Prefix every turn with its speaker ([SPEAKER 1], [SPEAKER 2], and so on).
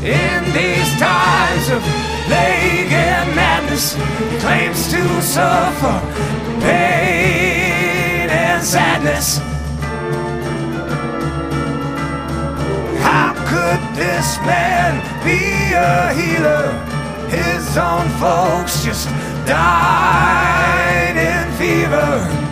[SPEAKER 1] In these times of plague and madness, he claims to suffer pain and sadness. How could this man be a healer? His own folks just died in fever.